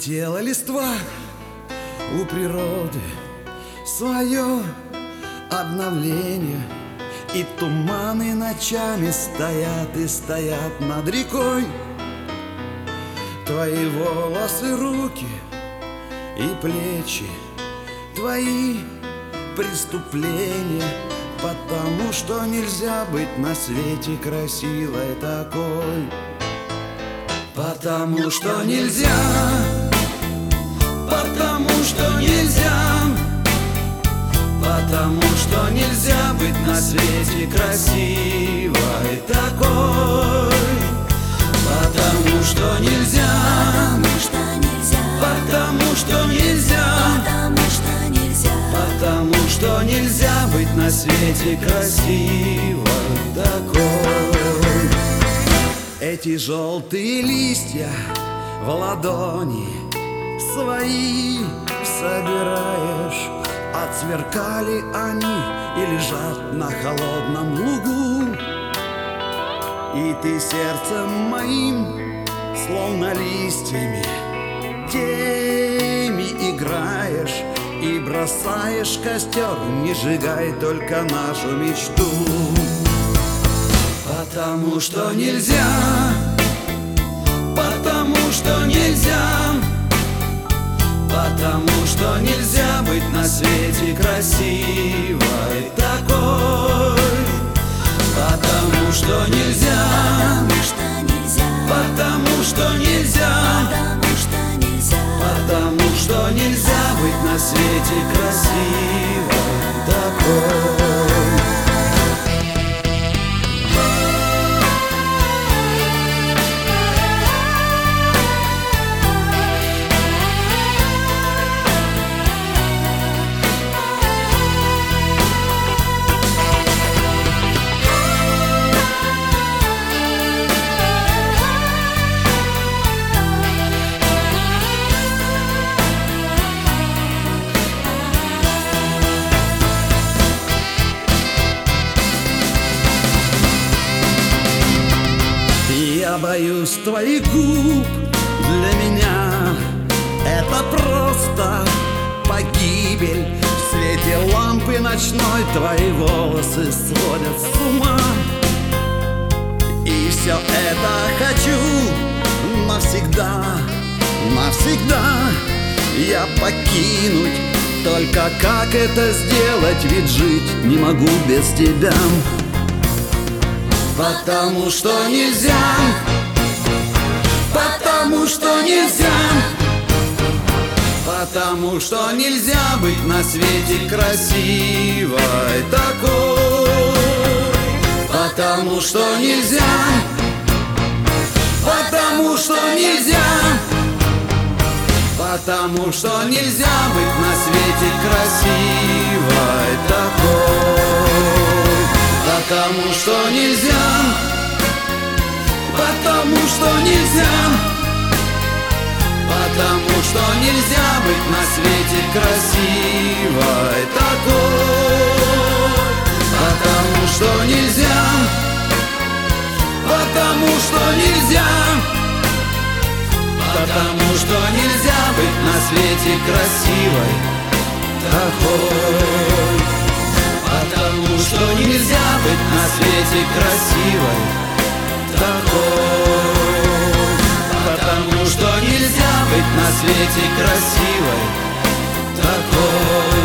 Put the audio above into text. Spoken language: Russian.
Улетела листва у природы, свое обновление, и туманы ночами стоят и стоят над рекой. Твои волосы, руки и плечи, твои преступления, потому что нельзя быть на свете красивой такой. Потому что нельзя, потому что нельзя, потому что нельзя быть на свете красивой такой. Потому что нельзя, потому что нельзя, потому что нельзя быть на свете красивой такой. Эти желтые листья в ладони свои собираешь, отсверкали они и лежат на холодном лугу. И ты сердцем моим, словно листьями, теми играешь и бросаешь костер, не сжигай только нашу мечту. Потому что нельзя, потому что нельзя, потому что нельзя быть на свете красивой такой. Потому что нельзя, потому что нельзя, потому что нельзя быть на свете красивой такой. Я боюсь твоих губ, для меня это просто погибель. В свете лампы ночной твои волосы сводят с ума. И все это хочу навсегда, навсегда я покинуть. Только как это сделать, ведь жить не могу без тебя. Потому что нельзя, потому что нельзя, потому что нельзя быть на свете красивой такой. Потому что нельзя, потому что нельзя, потому что нельзя быть на свете красивой такой. Потому что нельзя, потому что нельзя, потому что нельзя быть на свете красивой такой. Потому что нельзя, потому что нельзя, потому что нельзя быть на свете красивой такой. Потому что нельзя быть на свете красивой такой. Потому что нельзя быть на свете красивой такой.